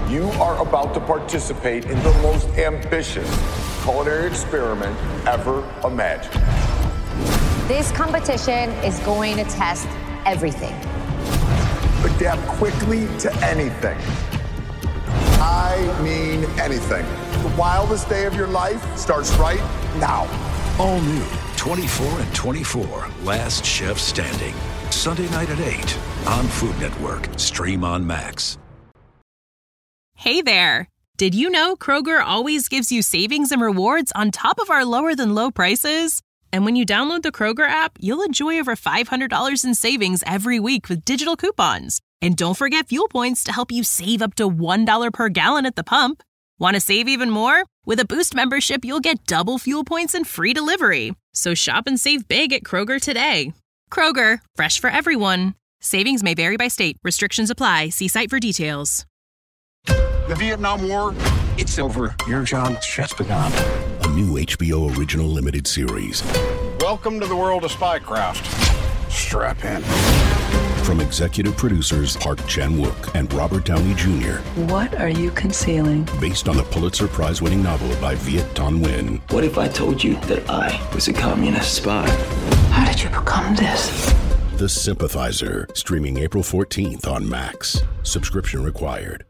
You are about to participate in the most ambitious culinary experiment ever imagined. This competition is going to test everything. Adapt quickly to anything. I mean anything. The wildest day of your life starts right now. All new 24 and 24, Last Chef Standing. Sunday night at 8 on Food Network. Stream on Max. Hey there. Did you know Kroger always gives you savings and rewards on top of our lower than low prices? And when you download the Kroger app, you'll enjoy over $500 in savings every week with digital coupons. And don't forget fuel points to help you save up to $1 per gallon at the pump. Want to save even more? With a Boost membership, you'll get double fuel points and free delivery. So shop and save big at Kroger today. Kroger, fresh for everyone. Savings may vary by state. Restrictions apply. See site for details. The Vietnam War, it's over. Your job's just begun. A new HBO original limited series. Welcome to the world of spycraft. Strap in. From executive producers Park Chan-wook and Robert Downey Jr. What are you concealing? Based on the Pulitzer Prize-winning novel by Viet Thanh Nguyen. What if I told you that I was a communist spy? How did you become this? The Sympathizer, streaming April 14th on Max. Subscription required.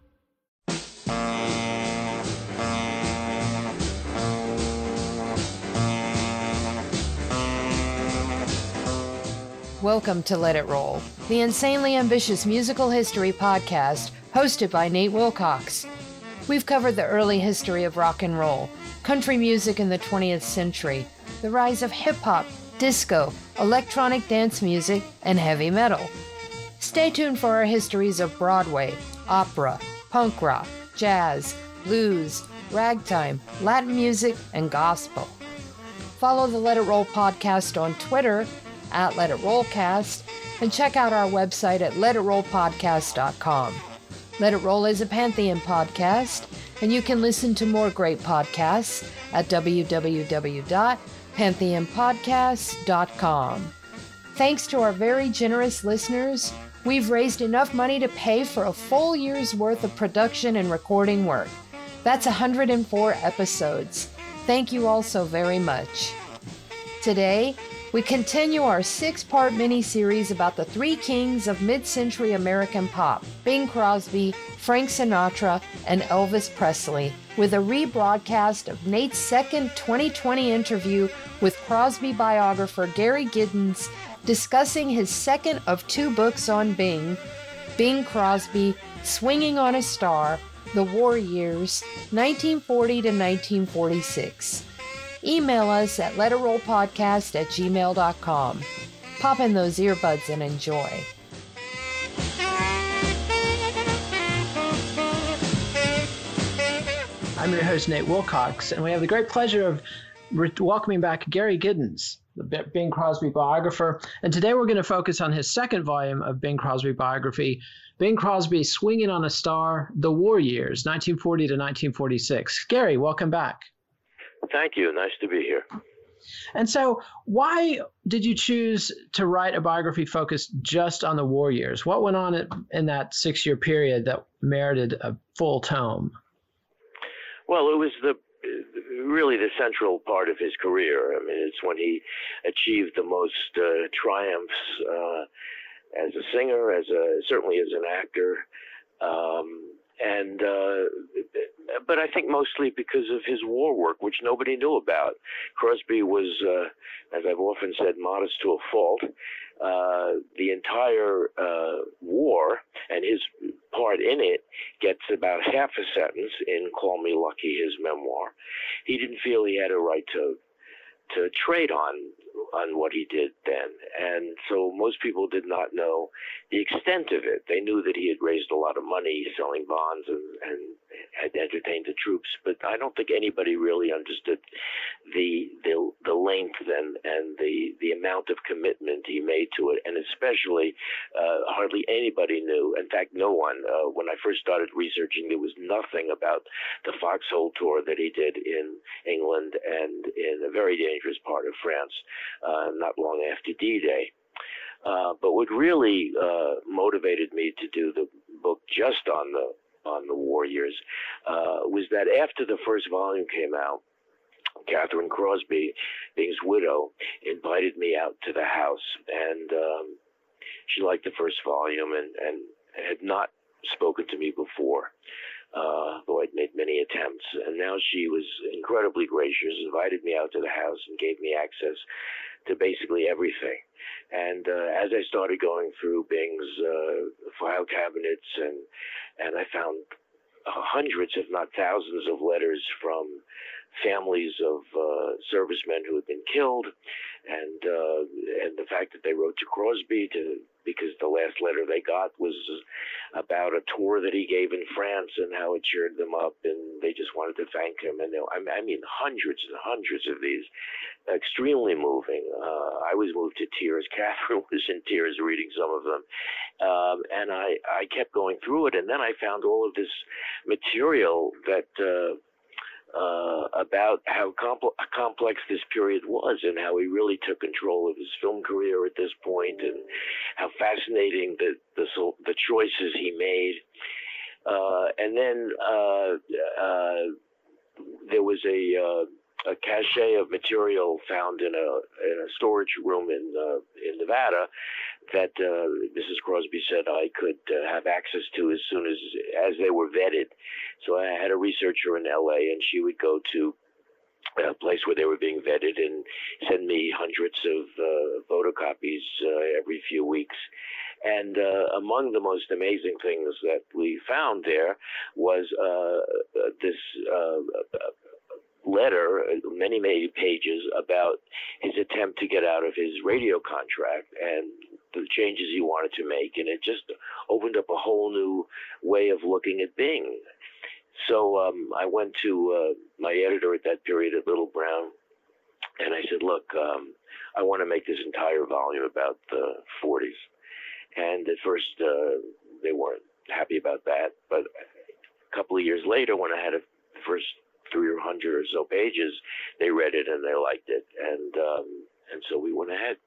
Welcome to Let It Roll, the insanely ambitious musical history podcast hosted by Nate Wilcox. We've covered the early history of rock and roll, country music in the 20th century, the rise of hip-hop, disco, electronic dance music, and heavy metal. Stay tuned for our histories of Broadway, opera, punk rock, jazz, blues, ragtime, Latin music, and gospel. Follow the Let It Roll podcast on Twitter at Let It Rollcast, and check out our website at letitrollpodcast.com. Let It Roll is a Pantheon podcast, and you can listen to more great podcasts at www.pantheonpodcast.com. Thanks to our very generous listeners, we've raised enough money to pay for a full year's worth of production and recording work. That's 104 episodes. Thank you all so very much. Today, we continue our 6-part mini-series about the three kings of mid-century American pop, Bing Crosby, Frank Sinatra, and Elvis Presley, with a rebroadcast of Nate's second 2020 interview with Crosby biographer Gary Giddens, discussing his second of 2 books on Bing, Bing Crosby, Swinging on a Star, The War Years, 1940 to 1946. Email us at letitrollpodcast@gmail.com. Pop in those earbuds and enjoy. I'm your host, Nate Wilcox, and we have the great pleasure of welcoming back Gary Giddens, the Bing Crosby biographer. And today we're going to focus on his second volume of Bing Crosby biography, Bing Crosby, Swinging on a Star, The War Years, 1940 to 1946. Gary, welcome back. Thank you. Nice to be here. And so why did you choose to write a biography focused just on the war years? What went on in that 6-year period that merited a full tome? Well, it was really the central part of his career. I mean, it's when he achieved the most triumphs as a singer, certainly as an actor. But I think mostly because of his war work, which nobody knew about. Crosby was, as I've often said, modest to a fault. The entire war and his part in it gets about half a sentence in Call Me Lucky, his memoir. He didn't feel he had a right to trade on what he did then. And so most people did not know the extent of it. They knew that he had raised a lot of money selling bonds and had entertained the troops, but I don't think anybody really understood the length and the amount of commitment he made to it, and especially hardly anybody knew. In fact, no one. When I first started researching, there was nothing about the Foxhole tour that he did in England and in a very dangerous part of France, not long after D-Day. But what really motivated me to do the book just on the on the war years, was that after the first volume came out, Catherine Crosby, Bing's widow, invited me out to the house, and she liked the first volume and had not spoken to me before, though I'd made many attempts. And now she was incredibly gracious, invited me out to the house and gave me access to basically everything. And as I started going through Bing's file cabinets, and I found hundreds, if not thousands, of letters from families of servicemen who had been killed, and the fact that they wrote to Crosby because the last letter they got was about a tour that he gave in France and how it cheered them up, and they just wanted to thank him. And I mean, hundreds and hundreds of these, extremely moving. I was moved to tears. Catherine was in tears reading some of them, and I kept going through it, and then I found all of this material that. About how complex this period was, and how he really took control of his film career at this point, and how fascinating the choices he made. And then there was a cache of material found in a storage room in Nevada that Mrs. Crosby said I could have access to as soon as they were vetted. So I had a researcher in LA, and she would go to a place where they were being vetted and send me hundreds of photocopies every few weeks. And among the most amazing things that we found there was this letter, many pages, about his attempt to get out of his radio contract and the changes he wanted to make, and it just opened up a whole new way of looking at Bing. So I went to my editor at that period at Little Brown, and I said, look, I want to make this entire volume about the 40s. And at first they weren't happy about that, but a couple of years later, when I had the first 300 or so pages, they read it and they liked it, and so we went ahead.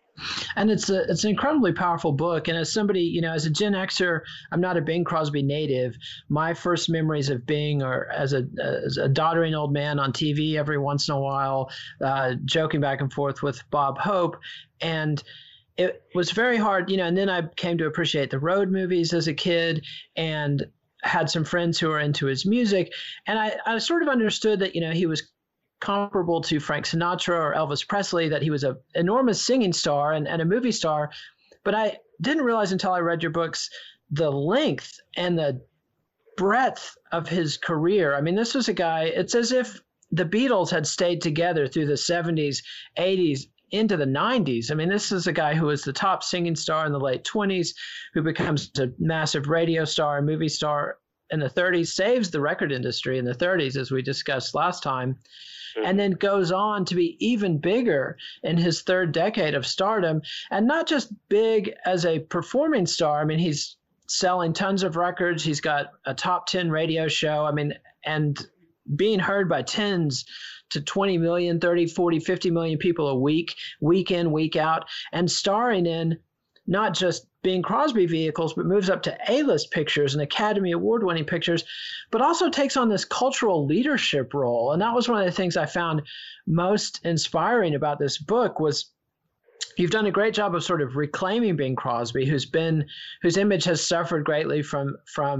And it's an incredibly powerful book. And as somebody, as a Gen Xer, I'm not a Bing Crosby native. My first memories of Bing are as a doddering old man on TV every once in a while, joking back and forth with Bob Hope. And it was very hard, and then I came to appreciate the road movies as a kid, and had some friends who were into his music. And I sort of understood that, he was comparable to Frank Sinatra or Elvis Presley, that he was an enormous singing star and a movie star. But I didn't realize until I read your books the length and the breadth of his career. I mean, this was a guy, it's as if the Beatles had stayed together through the 70s, 80s, into the 90s. I mean, this is a guy who was the top singing star in the late 20s, who becomes a massive radio star and movie star in the 30s, saves the record industry in the 30s, as we discussed last time, and then goes on to be even bigger in his third decade of stardom, and not just big as a performing star. I mean, he's selling tons of records. He's got a top 10 radio show. I mean, and being heard by tens to 20 million, 30, 40, 50 million people a week, week in, week out, and starring in not just Bing Crosby vehicles, but moves up to A-list pictures and Academy Award-winning pictures, but also takes on this cultural leadership role. And that was one of the things I found most inspiring about this book was you've done a great job of sort of reclaiming Bing Crosby, whose image has suffered greatly from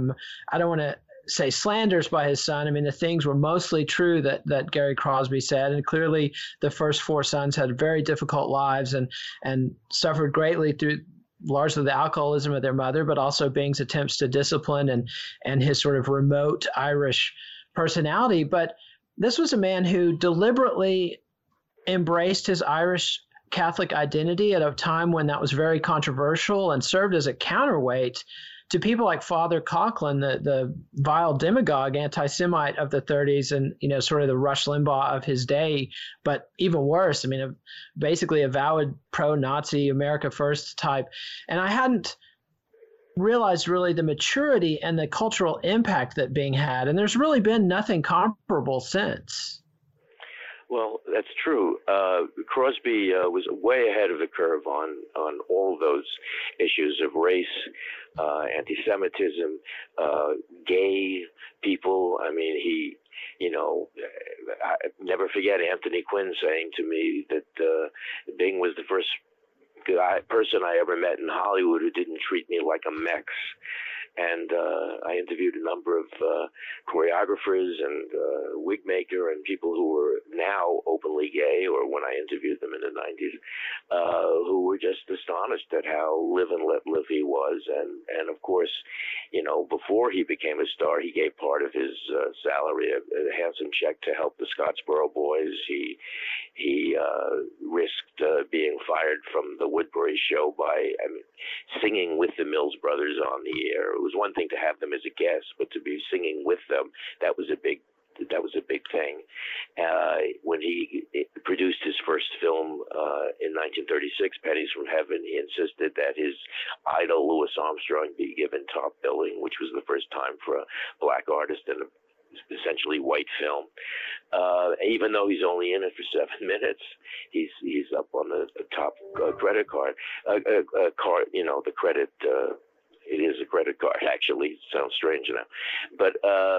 I don't want to say slanders by his son. I mean, the things were mostly true that Gary Crosby said, and clearly the first four sons had very difficult lives and suffered greatly through largely the alcoholism of their mother, but also Bing's attempts to discipline and his sort of remote Irish personality. But this was a man who deliberately embraced his Irish Catholic identity at a time when that was very controversial, and served as a counterweight to people like Father Coughlin, the vile demagogue anti-Semite of the 30s, and sort of the Rush Limbaugh of his day, but even worse. I mean, basically a avowed pro-Nazi, America First type. And I hadn't realized really the maturity and the cultural impact that Bing had, and there's really been nothing comparable since. Well, that's true. Crosby was way ahead of the curve on all those issues of race, anti-Semitism, gay people. I mean, he, I never forget Anthony Quinn saying to me that Bing was the first person I ever met in Hollywood who didn't treat me like a mex. And I interviewed a number of choreographers and wig maker and people who were now openly gay, or when I interviewed them in the 90s, who were just astonished at how live and let live he was. And of course, before he became a star, he gave part of his salary, a handsome check, to help the Scottsboro Boys. He risked being fired from the Woodbury show by singing with the Mills Brothers on the air. It was one thing to have them as a guest, but to be singing with them, that was a big thing. When he produced his first film in 1936, Pennies from Heaven, he insisted that his idol Louis Armstrong be given top billing, which was the first time for a black artist in a essentially white film. Even though he's only in it for 7 minutes, he's up on the top credit card. The credit. It is a credit card, actually. It sounds strange now, but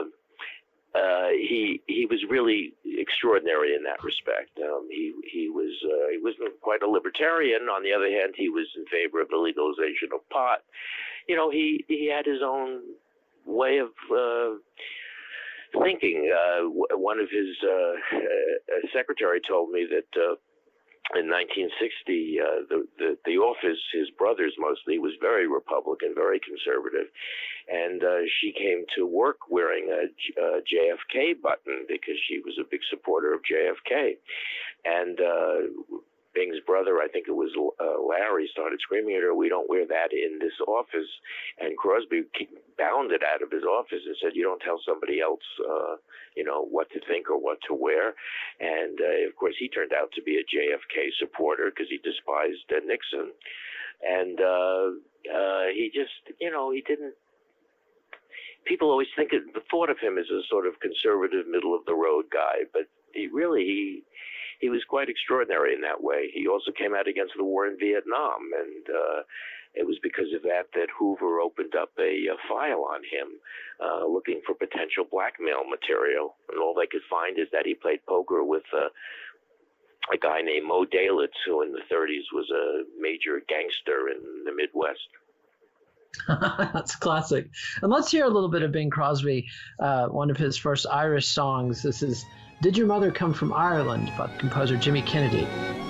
he was really extraordinary in that respect. He wasn't quite a libertarian. On the other hand, he was in favor of the legalization of pot. He had his own way of thinking. One of his secretary told me that in 1960, the office, his brothers mostly, was very Republican, very conservative, and she came to work wearing a JFK button because she was a big supporter of JFK, and Bing's brother, I think it was Larry, started screaming at her, "We don't wear that in this office." And Crosby bounded out of his office and said, "You don't tell somebody else, what to think or what to wear." And of course, he turned out to be a JFK supporter because he despised Nixon. And he just, he didn't. People always thought of him as a sort of conservative, middle of the road guy, but he was quite extraordinary in that way. He also came out against the war in Vietnam, and it was because of that Hoover opened up a file on him, looking for potential blackmail material. And all they could find is that he played poker with a guy named Mo Dalitz, who in the 30s was a major gangster in the Midwest. That's classic. And let's hear a little bit of Bing Crosby, one of his first Irish songs. This is "Did Your Mother Come from Ireland" by composer Jimmy Kennedy.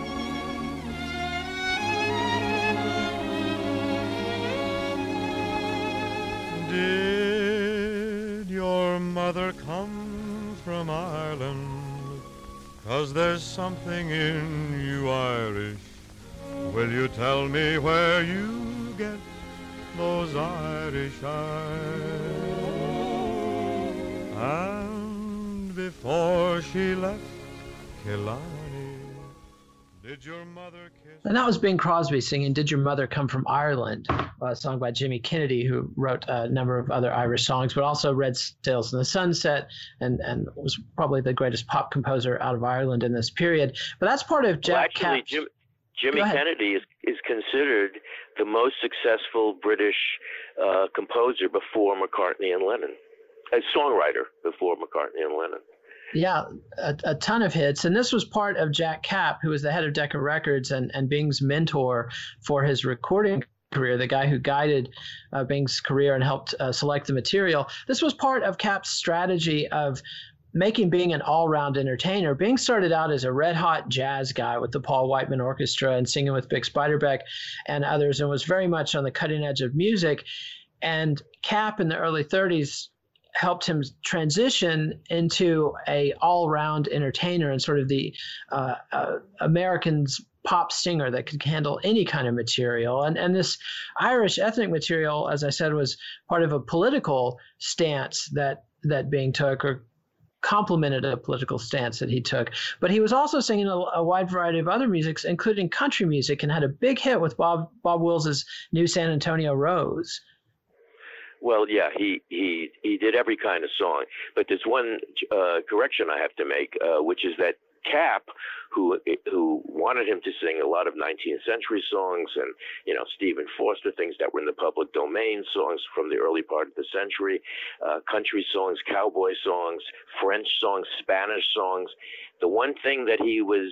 Did your mother come from Ireland? 'Cause there's something in you Irish. Will you tell me where you get those Irish eyes? And before she left Killarney, did your mother kiss? And that was Bing Crosby singing "Did Your Mother Come from Ireland," a song by Jimmy Kennedy, who wrote a number of other Irish songs, but also Red Sails in the Sunset, and was probably the greatest pop composer out of Ireland in this period. But that's part of Jack Kapp's. Jimmy Kennedy is considered the most successful British composer before McCartney and Lennon, a songwriter before McCartney and Lennon. Yeah, a ton of hits. And this was part of Jack Kapp, who was the head of Decca Records and Bing's mentor for his recording career, the guy who guided Bing's career and helped select the material. This was part of Kapp's strategy of making Bing an all-round entertainer. Bing started out as a red-hot jazz guy with the Paul Whiteman Orchestra and singing with Bix Beiderbecke and others, and was very much on the cutting edge of music. And Kapp in the early 30s helped him transition into a all-round entertainer and sort of the American's pop singer that could handle any kind of material. And this Irish ethnic material, as I said, was part of a political stance that Bing took, or complemented a political stance that he took. But he was also singing a wide variety of other musics, including country music, and had a big hit with Bob Wills' New San Antonio Rose. Well, yeah, he did every kind of song. But there's one correction I have to make, which is that Cap, who wanted him to sing a lot of 19th century songs and, Stephen Foster, things that were in the public domain, songs from the early part of the century, country songs, cowboy songs, French songs, Spanish songs. The one thing that he was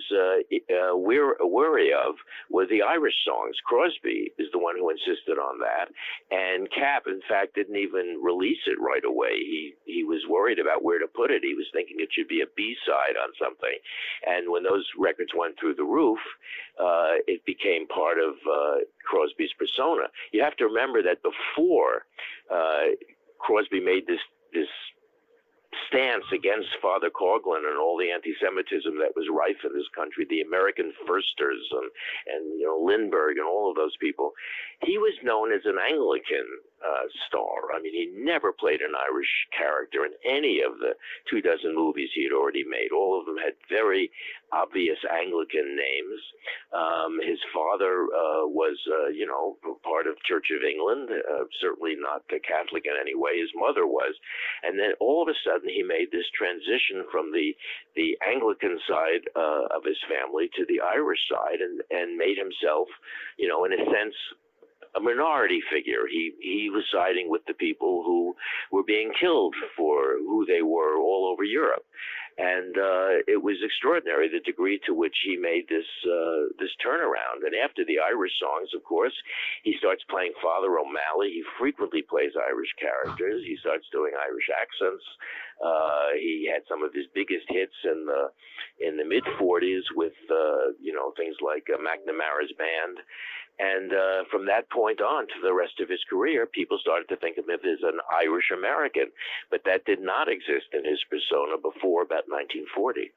wary of were the Irish songs. Crosby is the one who insisted on that. And Cap, in fact, didn't even release it right away. He was worried about where to put it. He was thinking it should be a B-side on something. And when those records went through the roof, it became part of Crosby's persona. You have to remember that before Crosby made this stance against Father Coughlin and all the anti-Semitism that was rife in this country, the American Firsters and Lindbergh and all of those people, he was known as an Anglican star. I mean, he never played an Irish character in any of the 24 movies he had already made. All of them had very obvious Anglican names. His father was, part of Church of England, certainly not Catholic in any way. His mother was. And then all of a sudden he made this transition from the Anglican side of his family to the Irish side and made himself, in a sense, a minority figure. He was siding with the people who were being killed for who they were all over Europe. And it was extraordinary, the degree to which he made this turnaround. And after the Irish songs, of course, he starts playing Father O'Malley. He frequently plays Irish characters. He starts doing Irish accents. He had some of his biggest hits in the mid-40s with things like McNamara's Band. And from that point on to the rest of his career, people started to think of him as an Irish American. But that did not exist in his persona before about 1940.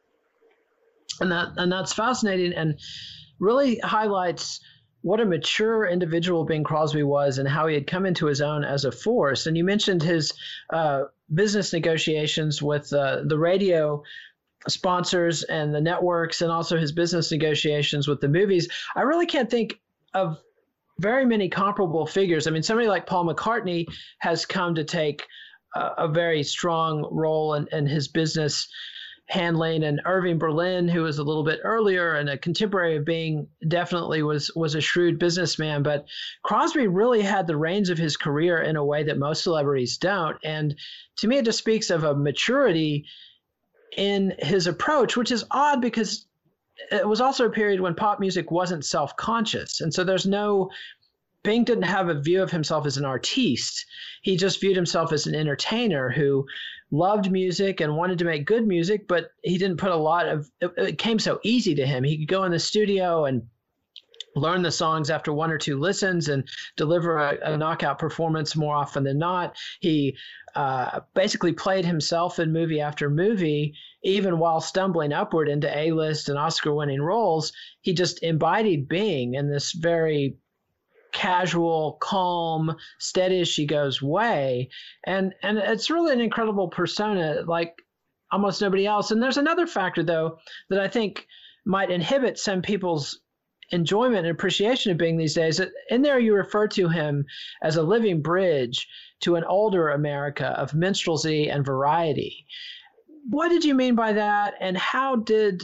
And that's fascinating and really highlights what a mature individual Bing Crosby was and how he had come into his own as a force. And you mentioned his business negotiations with the radio sponsors and the networks, and also his business negotiations with the movies. I really can't think of very many comparable figures. I mean, somebody like Paul McCartney has come to take a very strong role in his business handling, and Irving Berlin, who was a little bit earlier and a contemporary of Bing, definitely was a shrewd businessman. But Crosby really had the reins of his career in a way that most celebrities don't. And to me, it just speaks of a maturity in his approach, which is odd because it was also a period when pop music wasn't self-conscious. And so Bing didn't have a view of himself as an artiste. He just viewed himself as an entertainer who loved music and wanted to make good music, but he didn't put it came so easy to him. He could go in the studio and learn the songs after one or two listens and deliver a knockout performance more often than not. He basically played himself in movie after movie, even while stumbling upward into A-list and Oscar-winning roles. He just embodied Bing in this very casual, calm, steady as she goes way. And it's really an incredible persona, like almost nobody else. And there's another factor, though, that I think might inhibit some people's enjoyment and appreciation of Bing these days. In there, you refer to him as a living bridge to an older America of minstrelsy and variety. What did you mean by that? And how did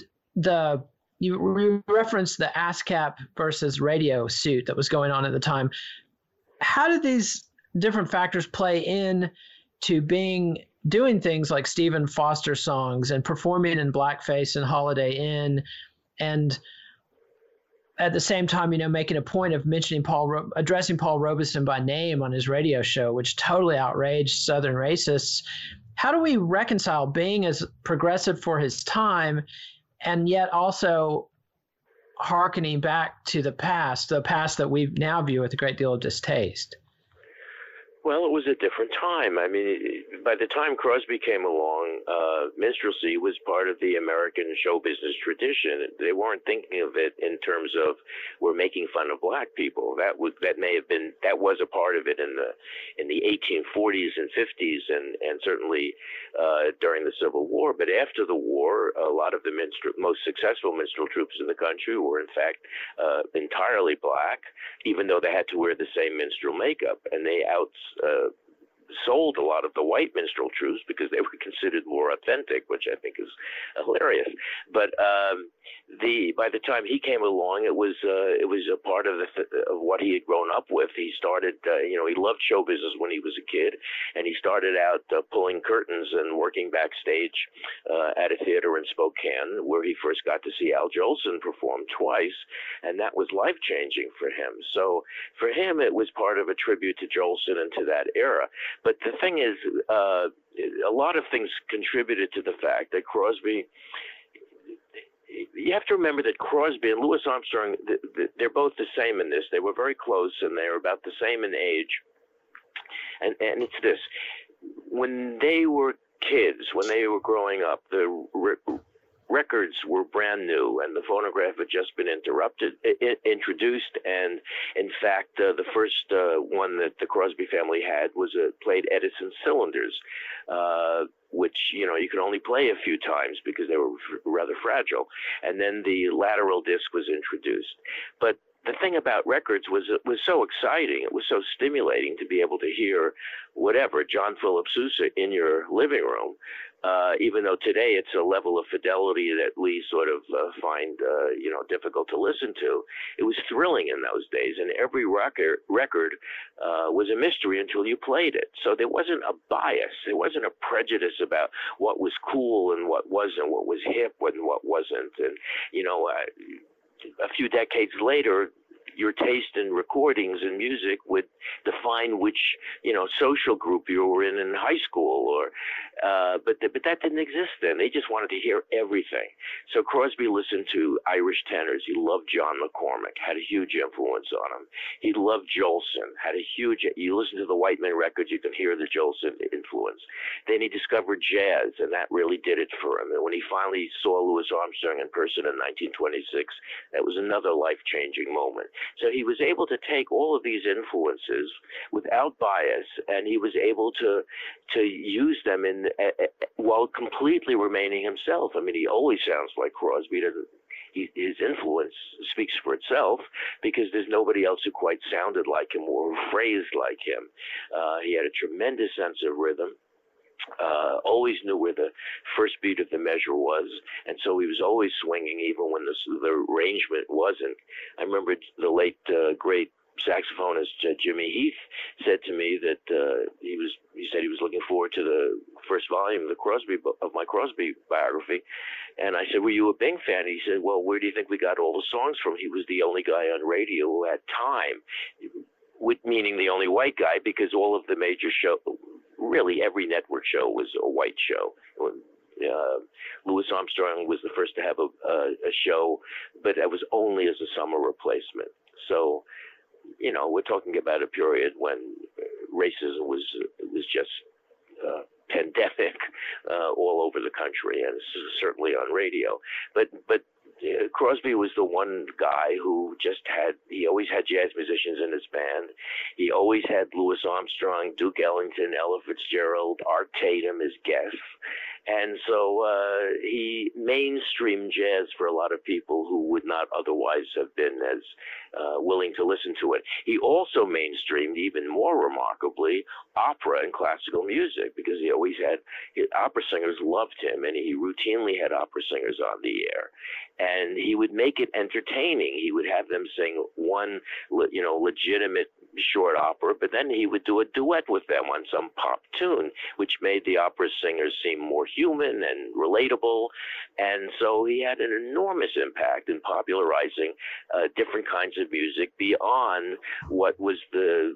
you referenced the ASCAP versus radio suit that was going on at the time. How did these different factors play in to Bing doing things like Stephen Foster songs and performing in blackface and Holiday Inn, and at the same time, making a point of mentioning addressing Paul Robeson by name on his radio show, which totally outraged Southern racists? How do we reconcile Bing as progressive for his time and yet also hearkening back to the past that we now view with a great deal of distaste? Well, it was a different time. I mean, by the time Crosby came along, minstrelsy was part of the American show business tradition. They weren't thinking of it in terms of we're making fun of black people. That was a part of it in the 1840s and 50s, and certainly during the Civil War. But after the war, a lot of the most successful minstrel troupes in the country were in fact entirely black, even though they had to wear the same minstrel makeup, and they sold a lot of the white minstrel troupes because they were considered more authentic, which I think is hilarious. But by the time he came along, it was a part of what he had grown up with. He started, he loved show business when he was a kid, and he started out pulling curtains and working backstage at a theater in Spokane, where he first got to see Al Jolson perform twice, and that was life-changing for him. So for him, it was part of a tribute to Jolson and to that era. But the thing is, a lot of things contributed to the fact that Crosby, you have to remember that Crosby and Louis Armstrong, they're both the same in this. They were very close, and they were about the same in age. And it's this. When they were kids, when they were growing up, the records were brand new, and the phonograph had just been introduced. And in fact, the first one that the Crosby family had was played Edison cylinders, which you could only play a few times because they were rather fragile. And then the lateral disc was introduced. But the thing about records was it was so exciting. It was so stimulating to be able to hear whatever, John Philip Sousa in your living room, even though today it's a level of fidelity that we sort of find, difficult to listen to. It was thrilling in those days, and every record was a mystery until you played it. So there wasn't a bias. There wasn't a prejudice about what was cool and what wasn't, what was hip and what wasn't. And, a few decades later, your taste in recordings and music would define which, social group you were in high school, but that didn't exist then. They just wanted to hear everything. So Crosby listened to Irish tenors. He loved John McCormack, had a huge influence on him. He loved Jolson, you listen to the Whiteman records, you can hear the Jolson influence. Then he discovered jazz, and that really did it for him. And when he finally saw Louis Armstrong in person in 1926, that was another life-changing moment. So he was able to take all of these influences without bias, and he was able to use them while completely remaining himself. I mean, he always sounds like Crosby. His influence speaks for itself because there's nobody else who quite sounded like him or phrased like him. He had a tremendous sense of rhythm. Always knew where the first beat of the measure was, and so he was always swinging even when the arrangement wasn't. I remember the late great saxophonist Jimmy Heath said to me that he said he was looking forward to the first volume of my Crosby biography, and I said, "Were you a Bing fan?" He said, "Well, where do you think we got all the songs from? He was the only guy on radio who had time." Meaning the only white guy, because all of the major really every network show was a white show. Louis Armstrong was the first to have a show, but that was only as a summer replacement. So, we're talking about a period when racism was just pandemic all over the country, and certainly on radio. But Crosby was the one guy who he always had jazz musicians in his band. He always had Louis Armstrong, Duke Ellington, Ella Fitzgerald, Art Tatum as guests. And so he mainstreamed jazz for a lot of people who would not otherwise have been as willing to listen to it. He also mainstreamed, even more remarkably, opera and classical music, because he always had opera singers loved him, and he routinely had opera singers on the air. And he would make it entertaining. He would have them sing one, legitimate short opera, but then he would do a duet with them on some pop tune, which made the opera singers seem more human and relatable. And so he had an enormous impact in popularizing different kinds of music beyond what was the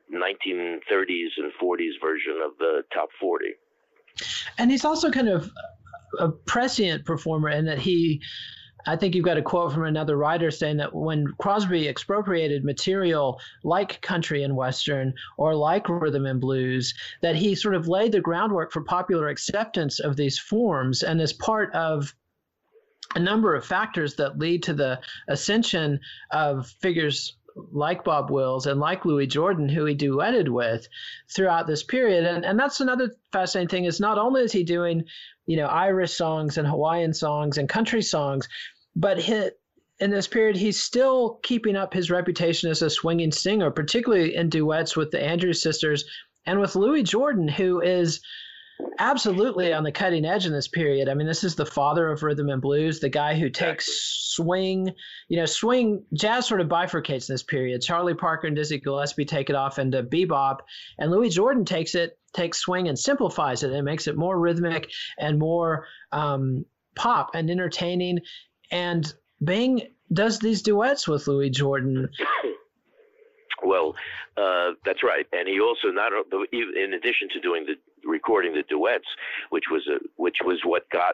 1930s and 40s version of the top 40. And he's also kind of a prescient performer in that I think you've got a quote from another writer saying that when Crosby expropriated material like country and Western or like rhythm and blues, that he sort of laid the groundwork for popular acceptance of these forms, and as part of a number of factors that lead to the ascension of figures like Bob Wills and like Louis Jordan, who he duetted with throughout this period. And that's another fascinating thing, is not only is he doing, Irish songs and Hawaiian songs and country songs, but in this period, he's still keeping up his reputation as a swinging singer, particularly in duets with the Andrews Sisters, and with Louis Jordan, who is absolutely on the cutting edge in this period. I mean, this is the father of rhythm and blues, the guy who takes swing, jazz sort of bifurcates in this period. Charlie Parker and Dizzy Gillespie take it off into bebop, and Louis Jordan takes swing and simplifies it and makes it more rhythmic and more pop and entertaining. And Bing does these duets with Louis Jordan. Well, that's right, and he also in addition to recording the duets, which was what got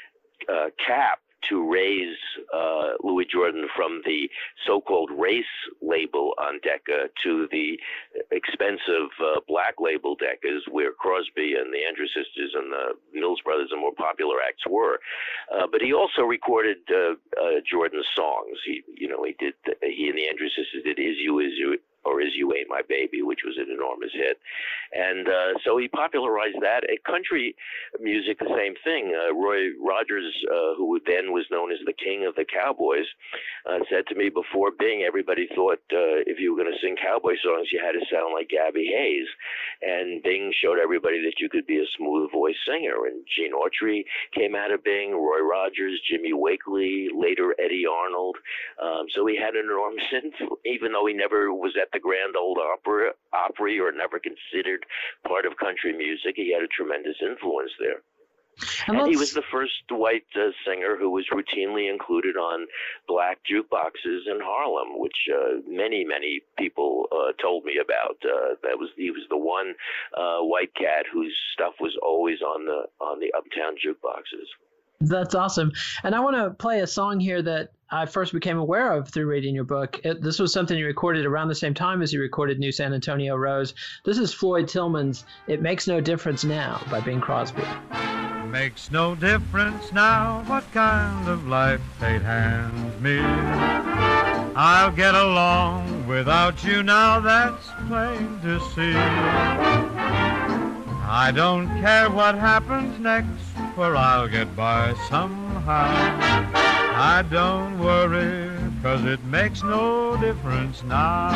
Cap to raise Louis Jordan from the so-called race label on Decca to the expensive black label Deccas, where Crosby and the Andrews Sisters and the Mills Brothers and more popular acts were. But he also recorded Jordan's songs. He and the Andrews Sisters did "Is You," or "Is You Ain't My Baby," which was an enormous hit. And so he popularized that. Country music, the same thing. Roy Rogers, who then was known as the king of the Cowboys, said to me before Bing, everybody thought if you were going to sing cowboy songs, you had to sound like Gabby Hayes. And Bing showed everybody that you could be a smooth voice singer. And Gene Autry came out of Bing, Roy Rogers, Jimmy Wakely, later Eddie Arnold. So he had an enormous influence, even though he never was at the Grand Ole Opry or never considered part of country music. He had a tremendous influence there. And he was the first white singer who was routinely included on black jukeboxes in Harlem, which many people told me about. He was the one white cat whose stuff was always on the uptown jukeboxes. That's awesome. And I want to play a song here that I first became aware of through reading your book. This was something you recorded around the same time as you recorded New San Antonio Rose. This is Floyd Tillman's "It Makes No Difference Now" by Bing Crosby. Makes no difference now what kind of life fate hands me. I'll get along without you now, that's plain to see. I don't care what happens next, for I'll get by somehow. I don't worry, 'cause it makes no difference now.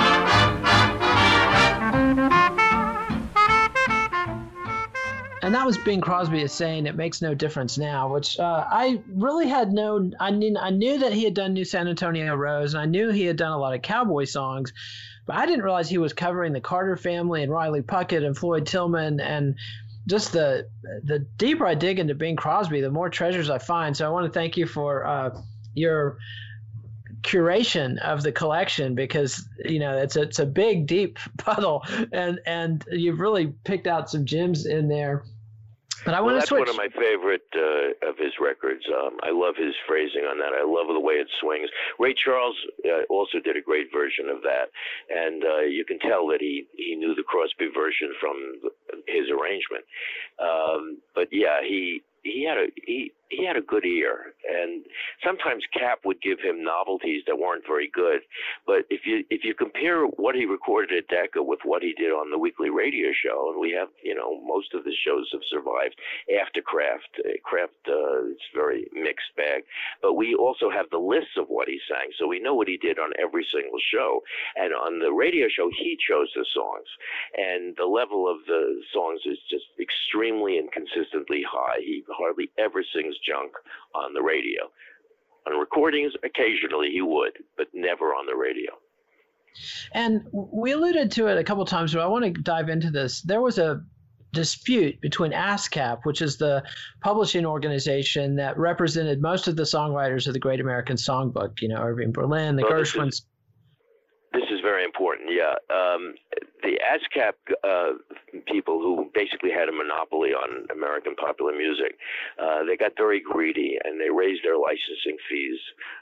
And that was Bing Crosby is saying "It Makes No Difference Now," which I really had known. I knew that he had done New San Antonio Rose, and I knew he had done a lot of cowboy songs, but I didn't realize he was covering the Carter Family and Riley Puckett and Floyd Tillman. And just the deeper I dig into Bing Crosby, the more treasures I find. So I want to thank you for your curation of the collection, because it's a big, deep puddle, and you've really picked out some gems in there. But I want to switch. That's one of my favorite of his records. I love his phrasing on that. I love the way it swings. Ray Charles also did a great version of that, and you can tell that he knew the Crosby version from his arrangement. But yeah, he had a good ear, and sometimes Cap would give him novelties that weren't very good. But if you compare what he recorded at Decca with what he did on the weekly radio show, and we have, most of the shows have survived after Kraft. It's very mixed bag. But we also have the lists of what he sang, so we know what he did on every single show. And on the radio show, he chose the songs, and the level of the songs is just extremely and consistently high. He hardly ever sings junk on the radio. On recordings, occasionally he would, but never on the radio. And we alluded to it a couple times, but I want to dive into this. There was a dispute between ASCAP, which is the publishing organization that represented most of the songwriters of the Great American Songbook, Irving Berlin, the Gershwins. This is very important, yeah. The ASCAP people, who basically had a monopoly on American popular music, they got very greedy, and they raised their licensing fees,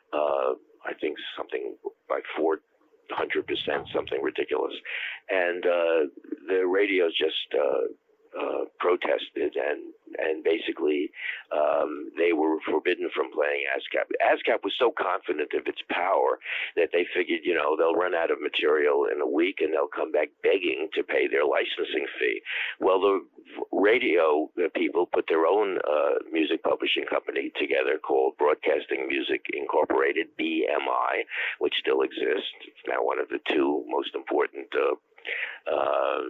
I think something by 400%, something ridiculous. And the radios just protested, and basically they were forbidden from playing ASCAP. ASCAP was so confident of its power that they figured, they'll run out of material in a week and they'll come back begging to pay their licensing fee. Well, the radio people put their own music publishing company together called Broadcasting Music Incorporated, BMI, which still exists. It's now one of the two most important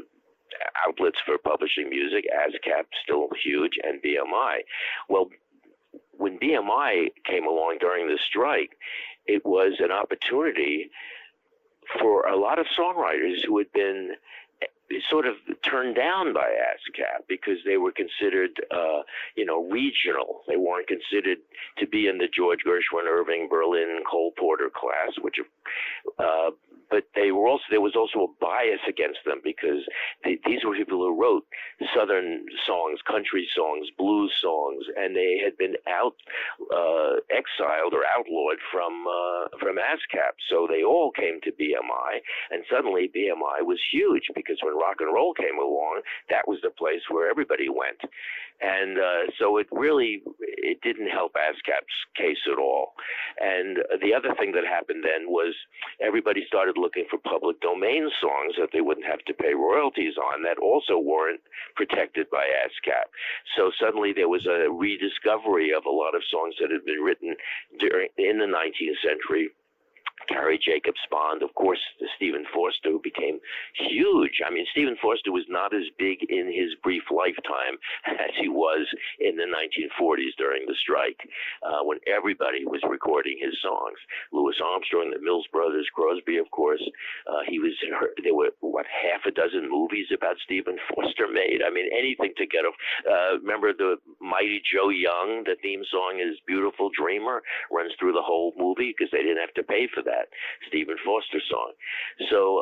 outlets for publishing music, ASCAP, still huge, and BMI. Well, when BMI came along during the strike, it was an opportunity for a lot of songwriters who had been sort of turned down by ASCAP because they were considered, regional. They weren't considered to be in the George Gershwin, Irving Berlin, Cole Porter class, but there was also a bias against them because these were people who wrote Southern songs, country songs, blues songs, and they had been exiled or outlawed from ASCAP. So they all came to BMI, and suddenly BMI was huge because when rock and roll came along, that was the place where everybody went. And so it didn't help ASCAP's case at all. And the other thing that happened then was everybody started looking for public domain songs that they wouldn't have to pay royalties on that also weren't protected by ASCAP. So suddenly there was a rediscovery of a lot of songs that had been written in the 19th century. Carrie Jacobs Bond, of course, Stephen Foster, who became huge. I mean, Stephen Foster was not as big in his brief lifetime as he was in the 1940s during the strike, when everybody was recording his songs. Louis Armstrong, the Mills Brothers, Crosby, of course. There were, half a dozen movies about Stephen Foster made. I mean, anything to get remember the Mighty Joe Young, the theme song is Beautiful Dreamer, runs through the whole movie because they didn't have to pay for that Stephen Foster song. So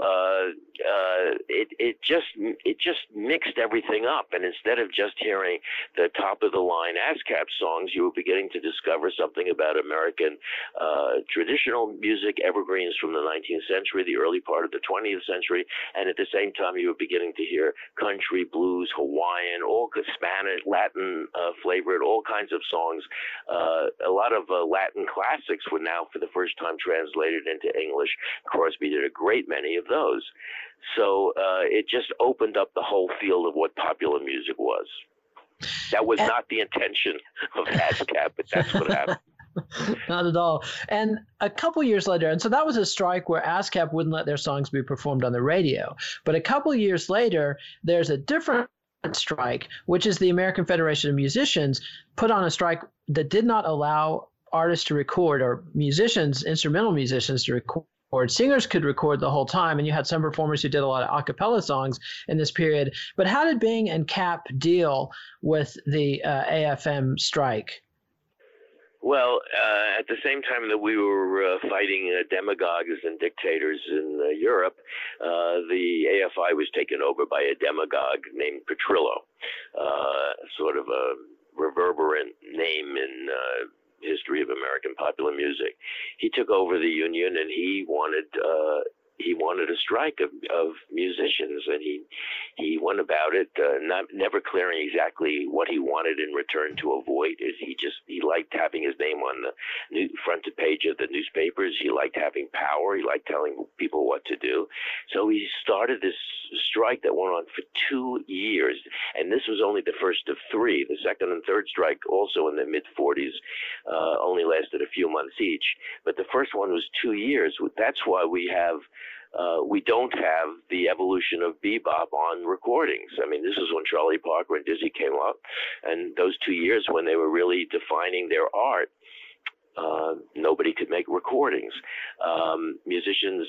it just mixed everything up, and instead of just hearing the top of the line ASCAP songs, you were beginning to discover something about American traditional music, evergreens from the 19th century, the early part of the 20th century, and at the same time you were beginning to hear country, blues, Hawaiian, all Spanish, Latin flavored, all kinds of songs. A lot of Latin classics were now for the first time translated into English. Crosby did a great many of those. So it just opened up the whole field of what popular music was. That was not the intention of ASCAP, but that's what happened. Not at all. And a couple years later, and so that was a strike where ASCAP wouldn't let their songs be performed on the radio. But a couple years later, there's a different strike, which is the American Federation of Musicians put on a strike that did not allow artists to record, or musicians, instrumental musicians, to record. Singers could record the whole time, and you had some performers who did a lot of a cappella songs in this period. But how did Bing and Cap deal with the AFM strike? Well, at the same time that we were fighting demagogues and dictators in Europe, the AFI was taken over by a demagogue named Petrillo, sort of a reverberant name in history of American popular music. He took over the union, and he wanted a strike of musicians, and he went about it never clearing exactly what he wanted in return to avoid. He liked having his name on the front page of the newspapers. He liked having power. He liked telling people what to do. So he started this strike that went on for 2 years, and this was only the first of three. The second and third strike, also in the mid-40s, only lasted a few months each, but the first one was 2 years. That's why we don't have the evolution of bebop on recordings. I mean, this is when Charlie Parker and Dizzy came up, and those 2 years when they were really defining their art, nobody could make recordings. Musicians,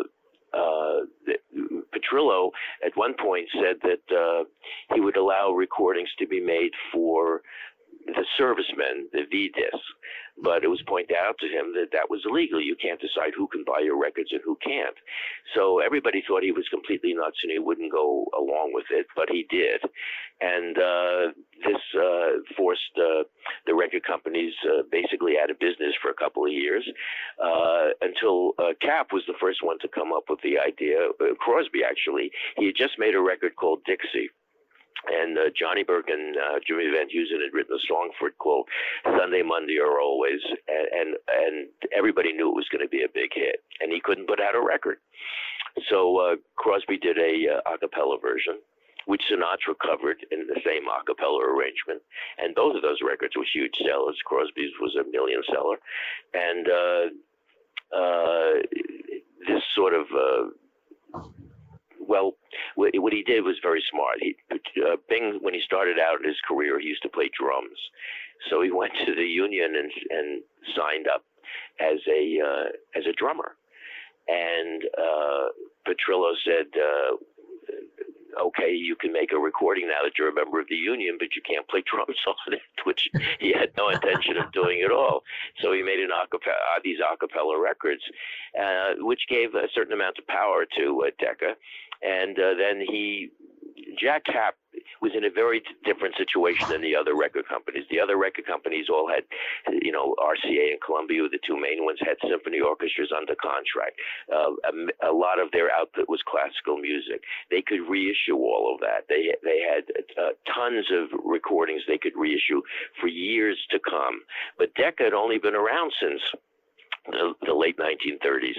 Petrillo at one point said that he would allow recordings to be made for the servicemen, the V-disc, but it was pointed out to him that that was illegal. You can't decide who can buy your records and who can't. So everybody thought he was completely nuts and he wouldn't go along with it, but he did. And this forced the record companies basically out of business for a couple of years, until Cap was the first one to come up with the idea. Crosby, actually, he had just made a record called Dixie. And Johnny Burke and Jimmy Van Heusen had written a song for it called Sunday, Monday, or Always, and everybody knew it was going to be a big hit, and he couldn't put out a record. So Crosby did a cappella version, which Sinatra covered in the same a cappella arrangement, and both of those records were huge sellers. Crosby's was a million seller, and this sort of well, what he did was very smart. Bing, when he started out in his career, he used to play drums. So he went to the union and signed up as a drummer. And Petrillo said, okay, you can make a recording now that you're a member of the union, but you can't play drums on it, which he had no intention of doing at all. So he made these a cappella records, which gave a certain amount of power to Decca. And then Jack Kapp was in a very different situation than the other record companies. The other record companies all had, RCA and Columbia, the two main ones, had symphony orchestras under contract. A lot of their output was classical music. They could reissue all of that. They had tons of recordings they could reissue for years to come. But Decca had only been around since the late 1930s.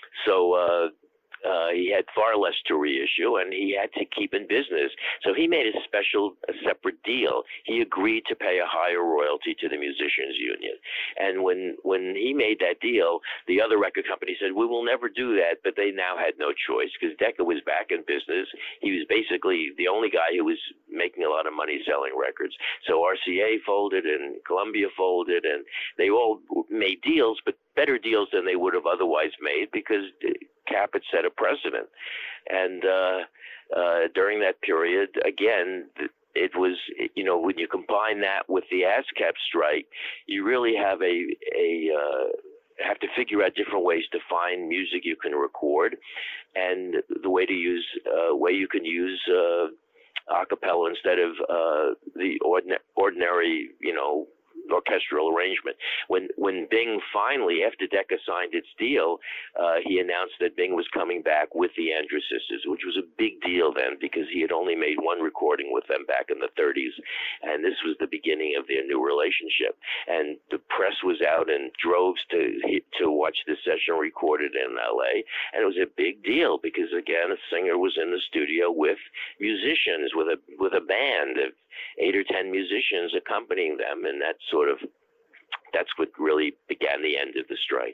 So he had far less to reissue, and he had to keep in business. So he made a separate deal. He agreed to pay a higher royalty to the musicians' union. And when he made that deal, the other record company said, we will never do that, but they now had no choice because Decca was back in business. He was basically the only guy who was making a lot of money selling records. So RCA folded and Columbia folded, and they all made deals, but better deals than they would have otherwise made because Kapp had set a precedent. And during that period, again, it was, when you combine that with the ASCAP strike, you really have have to figure out different ways to find music you can record, and the way you can use a cappella instead of the ordinary, orchestral arrangement. When Bing finally, after Decca signed its deal, he announced that Bing was coming back with the Andrews Sisters, which was a big deal then because he had only made one recording with them back in the 30s, and this was the beginning of their new relationship. And the press was out in droves to watch this session recorded in LA, and it was a big deal because again, a singer was in the studio with musicians, with a band of 8 or 10 musicians accompanying them, and that's what really began the end of the strike.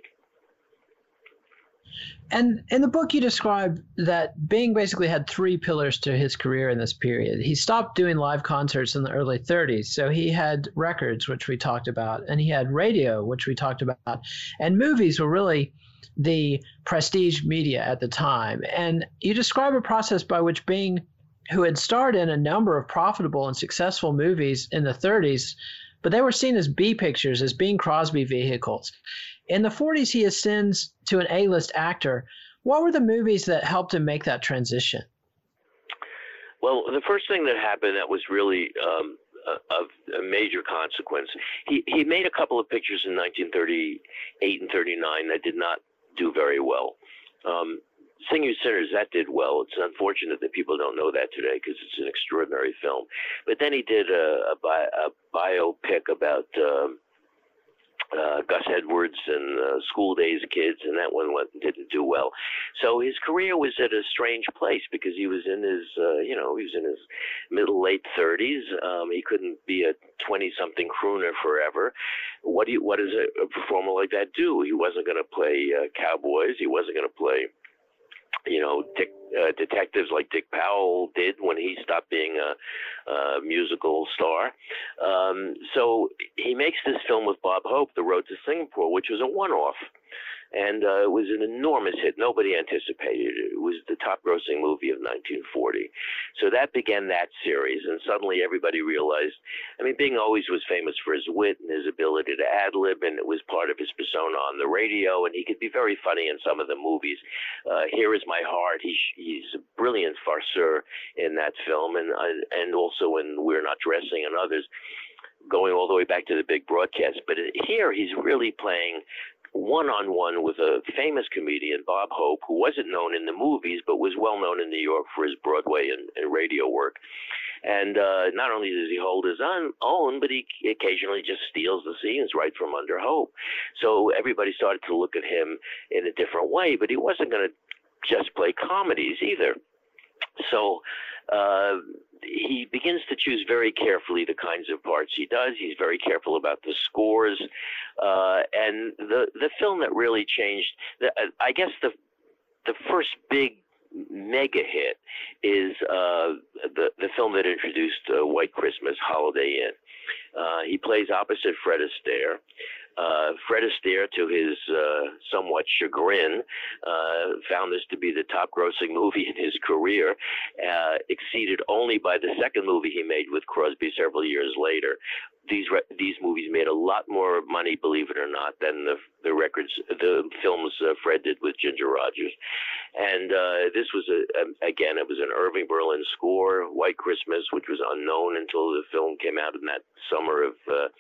And in the book, you describe that Bing basically had 3 pillars to his career in this period. He stopped doing live concerts in the early 30s, so he had records, which we talked about, and he had radio, which we talked about, and movies were really the prestige media at the time. And you describe a process by which Bing, who had starred in a number of profitable and successful movies in the 30s, but they were seen as B pictures, as Bing Crosby vehicles. In the 40s, he ascends to an A-list actor. What were the movies that helped him make that transition? Well, the first thing that happened that was really of a major consequence, he made a couple of pictures in 1938 and 39 that did not do very well. Sing You Sinners, that did well. It's unfortunate that people don't know that today because it's an extraordinary film. But then he did a biopic about Gus Edwards and School Days Kids, and that one didn't do well. So his career was at a strange place because he was in his, he was in his late 30s. He couldn't be a 20-something crooner forever. What does a performer like that do? He wasn't going to play cowboys. He wasn't going to play detectives like Dick Powell did when he stopped being a musical star. So he makes this film with Bob Hope, The Road to Singapore, which was a one-off. And it was an enormous hit. Nobody anticipated it. It was the top-grossing movie of 1940. So that began that series, and suddenly everybody realized, Bing always was famous for his wit and his ability to ad-lib, and it was part of his persona on the radio, and he could be very funny in some of the movies. Here Is My Heart, he's a brilliant farceur in that film, and also in We're Not Dressing and others, going all the way back to the big broadcast. But here he's really playing one-on-one with a famous comedian, Bob Hope, who wasn't known in the movies, but was well known in New York for his Broadway and radio work. And not only does he hold his own, but he occasionally just steals the scenes right from under Hope. So everybody started to look at him in a different way, but he wasn't going to just play comedies either. So he begins to choose very carefully the kinds of parts he does. He's very careful about the scores. And the film that really changed, I guess the first big mega hit is the film that introduced White Christmas, Holiday Inn. He plays opposite Fred Astaire. Fred Astaire, to his somewhat chagrin, found this to be the top-grossing movie in his career, exceeded only by the second movie he made with Crosby several years later. These movies made a lot more money, believe it or not, than the films Fred did with Ginger Rogers. And this was again, it was an Irving Berlin score, White Christmas, which was unknown until the film came out in that summer of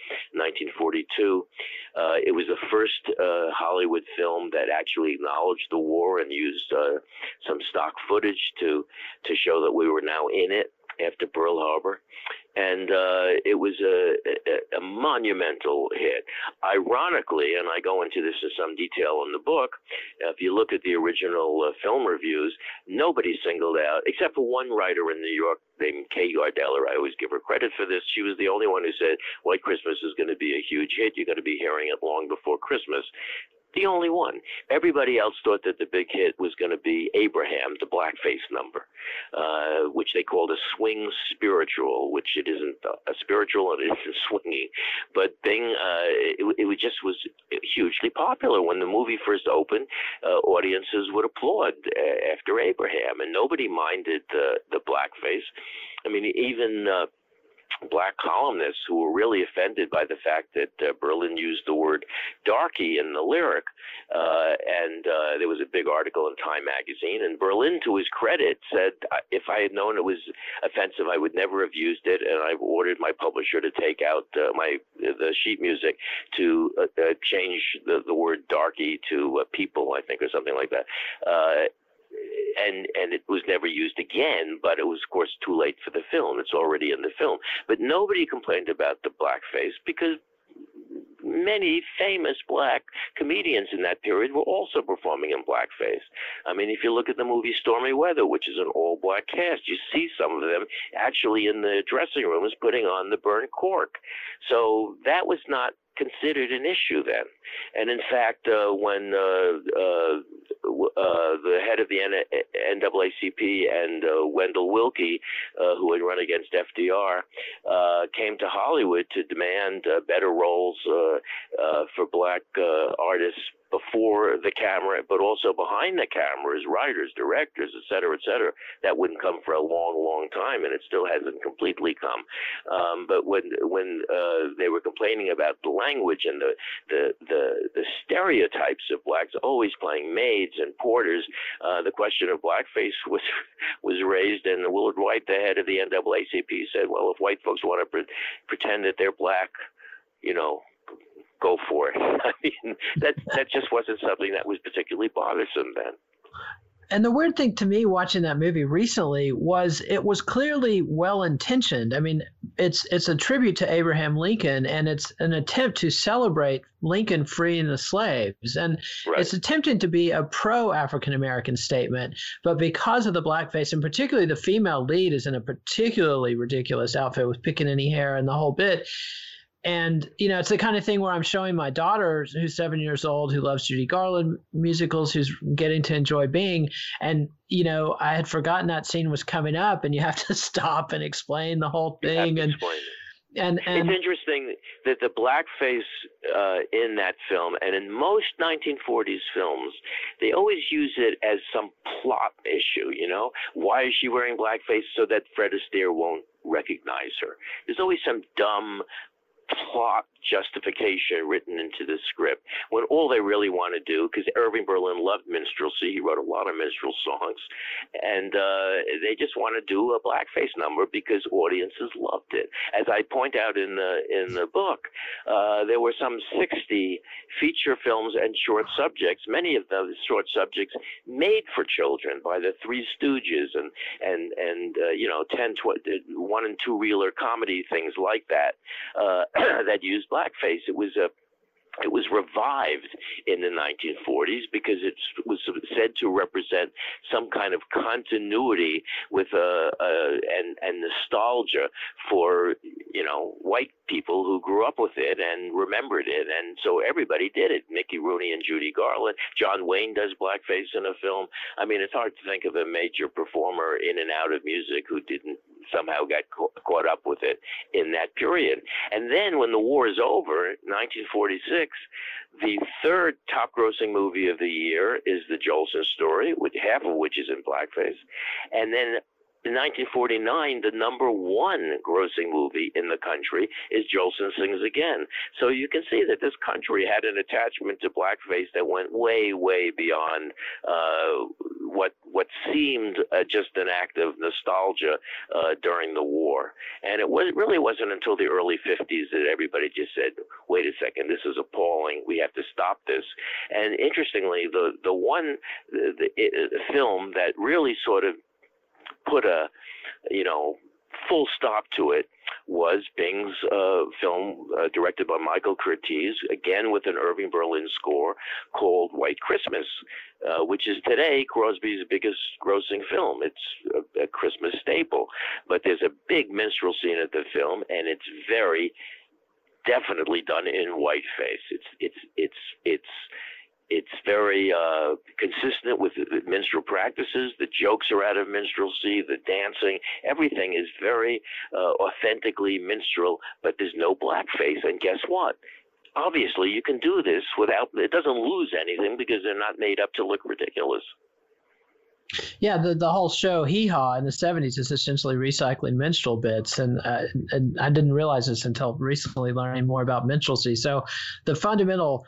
1942. It was the first Hollywood film that actually acknowledged the war and used some stock footage to show that we were now in it after Pearl Harbor. And it was a monumental hit. Ironically, and I go into this in some detail in the book, if you look at the original film reviews, nobody singled out, except for one writer in New York named Kay Gardeller. I always give her credit for this. She was the only one who said, White Christmas is going to be a huge hit. You're going to be hearing it long before Christmas. The only one. Everybody else thought that the big hit was going to be Abraham, the blackface number, which they called a swing spiritual, which it isn't a spiritual and it isn't swinging. But it just was hugely popular. When the movie first opened, audiences would applaud after Abraham, and nobody minded the blackface. I mean, even black columnists who were really offended by the fact that Berlin used the word darky in the lyric. And there was a big article in Time magazine, and Berlin, to his credit, said, if I had known it was offensive, I would never have used it, and I've ordered my publisher to take out the sheet music to change the word darky to people, I think, or something like that. And it was never used again, but it was, of course, too late for the film. It's already in the film. But nobody complained about the blackface because many famous black comedians in that period were also performing in blackface. I mean, if you look at the movie Stormy Weather, which is an all-black cast, you see some of them actually in the dressing rooms putting on the burnt cork. So that was not considered an issue then. And in fact, when the head of the NAACP and Wendell Willkie, who had run against FDR, came to Hollywood to demand better roles for black artists before the camera, but also behind the camera as writers, directors, et cetera, that wouldn't come for a long, long time, and it still hasn't completely come. But when they were complaining about the language and the stereotypes of blacks always playing maids and porters, the question of blackface was raised, and Willard White, the head of the NAACP, said, well, if white folks want to pretend that they're black, go for it. I mean, that just wasn't something that was particularly bothersome then. And the weird thing to me watching that movie recently was it was clearly well-intentioned. I mean, it's a tribute to Abraham Lincoln, and it's an attempt to celebrate Lincoln freeing the slaves. And It's attempting to be a pro-African-American statement, but because of the blackface, and particularly the female lead is in a particularly ridiculous outfit with pickaninny hair and the whole bit. And, it's the kind of thing where I'm showing my daughter, who's 7 years old, who loves Judy Garland musicals, who's getting to enjoy Bing. And, I had forgotten that scene was coming up, and you have to stop and explain the whole thing. And it's interesting that the blackface in that film, and in most 1940s films, they always use it as some plot issue, Why is she wearing blackface? So that Fred Astaire won't recognize her. There's always some dumb plot justification written into the script when all they really want to do, because Irving Berlin loved minstrelsy, he wrote a lot of minstrel songs, and they just want to do a blackface number because audiences loved it. As I point out in the book, there were some 60 feature films and short subjects, many of those short subjects made for children by the Three Stooges and 10, 1 and 2 reeler comedy things like that, that used blackface. It was It was revived in the 1940s because it was said to represent some kind of continuity with and nostalgia for, you know, white people who grew up with it and remembered it. And so everybody did it. Mickey Rooney and Judy Garland. John Wayne does blackface in a film. I mean, it's hard to think of a major performer in and out of music who didn't somehow got caught up with it in that period. And then when the war is over, 1946, the third top-grossing movie of the year is The Jolson Story, with half of which is in blackface. And then in 1949, the number one grossing movie in the country is Jolson Sings Again. So you can see that this country had an attachment to blackface that went way, way beyond what seemed just an act of nostalgia during the war. And it really wasn't until the early 50s that everybody just said, wait a second, this is appalling. We have to stop this. And interestingly, the film that really sort of put a, you know, full stop to it was Bing's film directed by Michael Curtiz, again with an Irving Berlin score, called White Christmas, which is today Crosby's biggest grossing film. It's a Christmas staple. But there's a big minstrel scene at the film, and it's very definitely done in whiteface. It's very consistent with the minstrel practices. The jokes are out of minstrelsy, the dancing, everything is very authentically minstrel, but there's no blackface. And guess what? Obviously, you can do this without, it doesn't lose anything because they're not made up to look ridiculous. Yeah, the whole show, Hee Haw, in the 70s is essentially recycling minstrel bits, and I didn't realize this until recently, learning more about minstrelsy. So the fundamental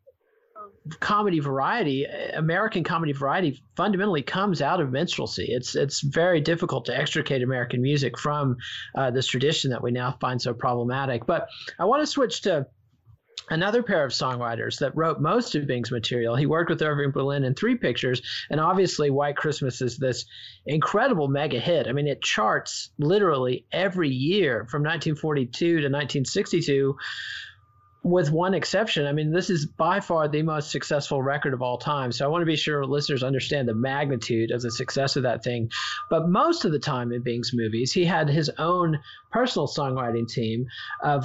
comedy variety, American comedy variety, fundamentally comes out of minstrelsy. It's very difficult to extricate American music from this tradition that we now find so problematic. But I want to switch to another pair of songwriters that wrote most of Bing's material. He worked with Irving Berlin in 3 pictures, and obviously White Christmas is this incredible mega hit. I mean, it charts literally every year from 1942 to 1962, with one exception. I mean, this is by far the most successful record of all time. So I want to be sure listeners understand the magnitude of the success of that thing. But most of the time in Bing's movies, he had his own personal songwriting team of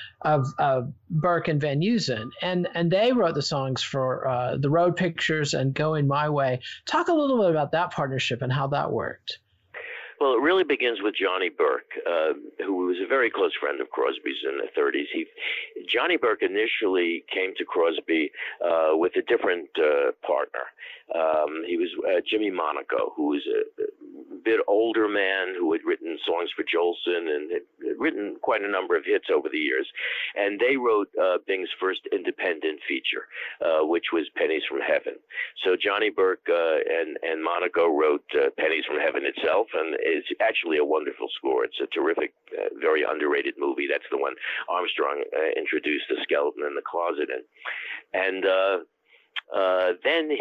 Burke and Van Heusen, and they wrote the songs for The Road Pictures and Going My Way. Talk a little bit about that partnership and how that worked. Well, it really begins with Johnny Burke, who was a very close friend of Crosby's in the 30s. Johnny Burke initially came to Crosby with a different partner. He was Jimmy Monaco, who was a bit older man who had written songs for Jolson and had written quite a number of hits over the years. And they wrote Bing's first independent feature, which was Pennies from Heaven. So Johnny Burke and Monaco wrote Pennies from Heaven itself, and it's actually a wonderful score. It's a terrific, very underrated movie. That's the one Armstrong introduced the skeleton in the closet in. And then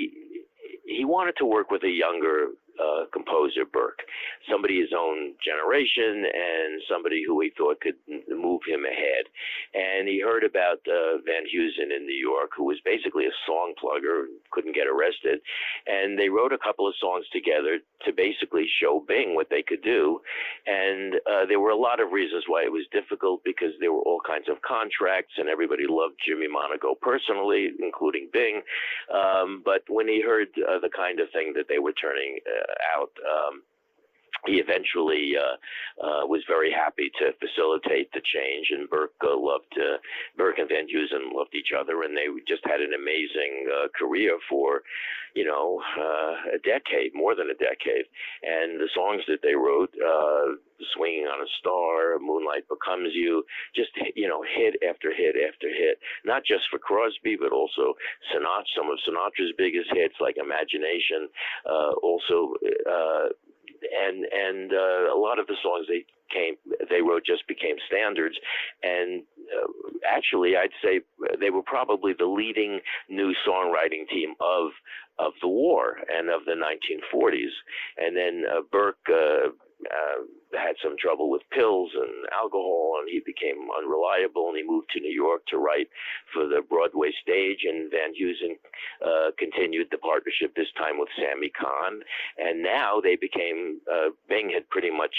he wanted to work with a younger composer, Burke, somebody his own generation and somebody who he thought could move him ahead. And he heard about Van Heusen in New York, who was basically a song plugger, couldn't get arrested. And they wrote a couple of songs together to basically show Bing what they could do. And there were a lot of reasons why it was difficult, because there were all kinds of contracts and everybody loved Jimmy Monaco personally, including Bing. But when he heard the kind of thing that they were turning out, he eventually was very happy to facilitate the change, and Burke and Van Heusen loved each other, and they just had an amazing career for, a decade, more than a decade. And the songs that they wrote, Swinging on a Star, Moonlight Becomes You, just, hit after hit after hit, not just for Crosby, but also Sinatra, some of Sinatra's biggest hits like Imagination, and a lot of the songs they wrote just became standards. And actually, I'd say they were probably the leading new songwriting team of the war and of the 1940s. And then Burke had some trouble with pills and alcohol, and he became unreliable, and he moved to New York to write for the Broadway stage, and Van Heusen continued the partnership, this time with Sammy Cahn, and now they became, Bing had pretty much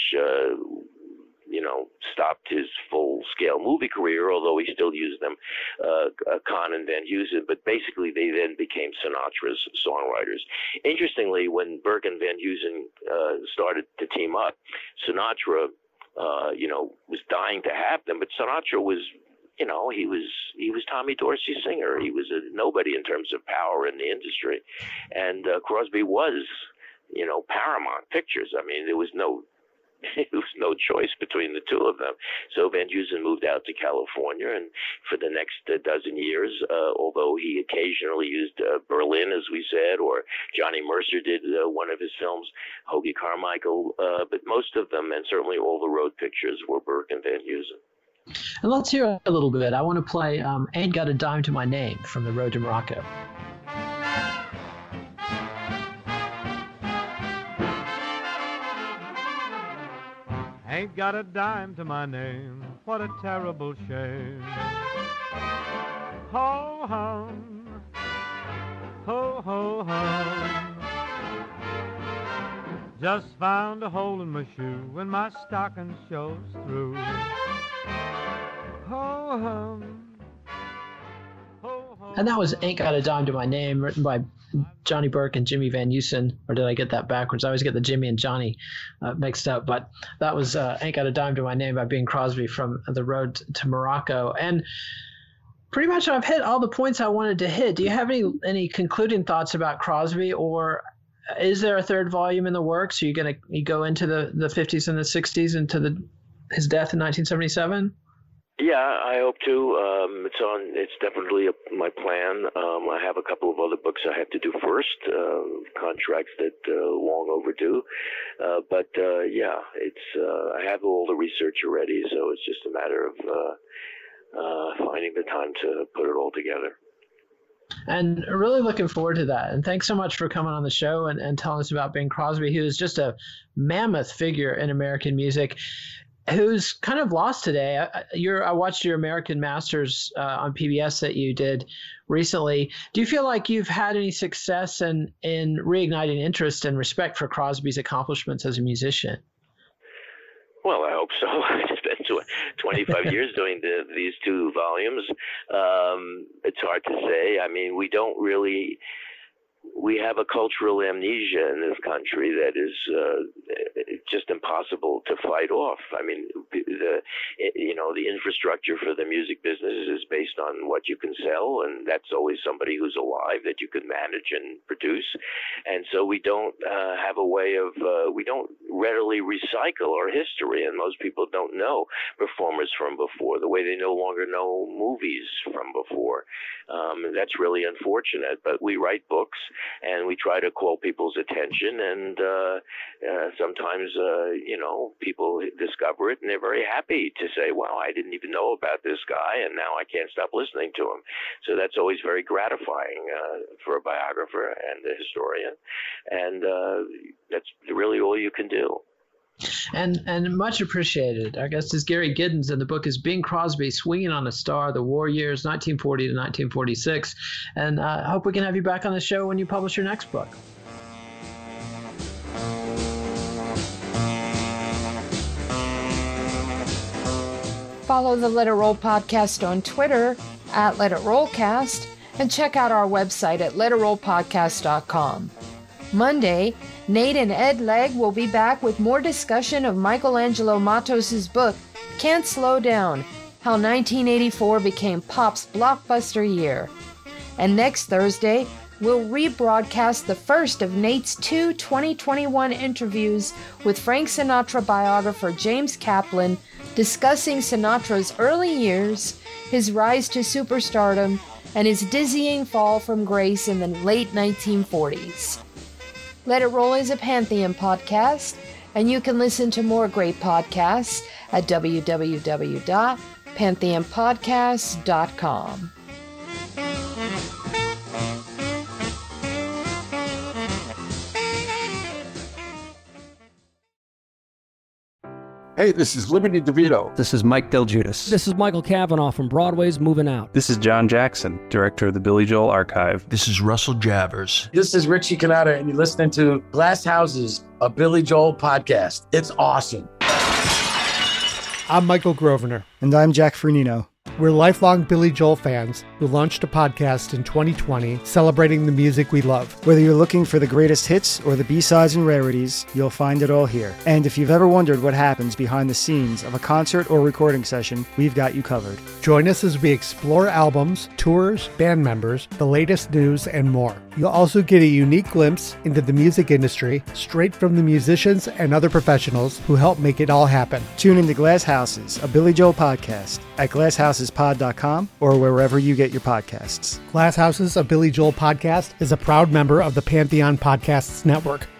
stopped his full-scale movie career, although he still used them, Cahn and Van Heusen, but basically they then became Sinatra's songwriters. Interestingly, when Burke and Van Heusen started to team up, Sinatra, was dying to have them, but Sinatra was, he was Tommy Dorsey's singer. He was a nobody in terms of power in the industry. And Crosby was, Paramount Pictures. I mean, there was no choice between the two of them. So Van Heusen moved out to California, and for the next dozen years, although he occasionally used Berlin, as we said, or Johnny Mercer did one of his films, Hoagy Carmichael, but most of them, and certainly all the road pictures, were Burke and Van Heusen. And let's hear a little bit. I want to play Ain't Got a Dime to My Name from The Road to Morocco. Ain't got a dime to my name, what a terrible shame. Ho hum, ho ho hum. Just found a hole in my shoe and my stocking shows through. Ho hum, ho ho. And that was Ain't Got a Dime to My Name, written by Johnny Burke and Jimmy Van Heusen, or did I get that backwards? I always get the Jimmy and Johnny mixed up, but that was Ain't Got a Dime to My Name by Bing Crosby from The Road to Morocco. And pretty much I've hit all the points I wanted to hit. Do you have any concluding thoughts about Crosby, or is there a third volume in the works? Are you going to go into the 50s and the 60s into his death in 1977? Yeah, I hope to. It's definitely my plan. I have a couple of other books I have to do first, contracts that long overdue. But I have all the research already, so it's just a matter of finding the time to put it all together. And really looking forward to that. And thanks so much for coming on the show and telling us about Bing Crosby, who is just a mammoth figure in American music, who's kind of lost today. I watched your American Masters on PBS that you did recently. Do you feel like you've had any success in reigniting interest and respect for Crosby's accomplishments as a musician? Well, I hope so. I spent 25 years doing these two volumes. It's hard to say. I mean, we have a cultural amnesia in this country that is just impossible to fight off. I mean, the infrastructure for the music business is based on what you can sell, and that's always somebody who's alive that you can manage and produce. And so we don't have a way of, we don't readily recycle our history, and most people don't know performers from before the way they no longer know movies from before. That's really unfortunate, but we write books and we try to call people's attention, and sometimes people discover it and they're very happy to say, wow, I didn't even know about this guy and now I can't stop listening to him. So that's always very gratifying for a biographer and a historian, and that's really all you can do. And much appreciated. Our guest is Gary Giddens, and the book is Bing Crosby, Swinging on a Star, The War Years, 1940 to 1946. And I hope we can have you back on the show when you publish your next book. Follow the Let It Roll podcast on Twitter at Let It Rollcast, and check out our website at letitrollpodcast.com. Monday, Nate and Ed Legg will be back with more discussion of Michelangelo Matos' book, Can't Slow Down, How 1984 Became Pop's Blockbuster Year. And next Thursday, we'll rebroadcast the first of Nate's two 2021 interviews with Frank Sinatra biographer James Kaplan, discussing Sinatra's early years, his rise to superstardom, and his dizzying fall from grace in the late 1940s. Let It Roll is a Pantheon podcast, and you can listen to more great podcasts at www.pantheonpodcasts.com. Hey, this is Liberty DeVito. This is Mike Del Giudice. This is Michael Cavanaugh from Broadway's Moving Out. This is John Jackson, director of the Billy Joel Archive. This is Russell Javers. This is Richie Cannata, and you're listening to Glass Houses, a Billy Joel podcast. It's awesome. I'm Michael Grosvenor. And I'm Jack Fernino. We're lifelong Billy Joel fans who launched a podcast in 2020 celebrating the music we love. Whether you're looking for the greatest hits or the B-sides and rarities, you'll find it all here. And if you've ever wondered what happens behind the scenes of a concert or recording session, we've got you covered. Join us as we explore albums, tours, band members, the latest news, and more. You'll also get a unique glimpse into the music industry straight from the musicians and other professionals who help make it all happen. Tune into Glass Houses, a Billy Joel podcast at glasshouses.pod.com or wherever you get your podcasts. Glass Houses, a Billy Joel podcast is a proud member of the Pantheon Podcasts Network.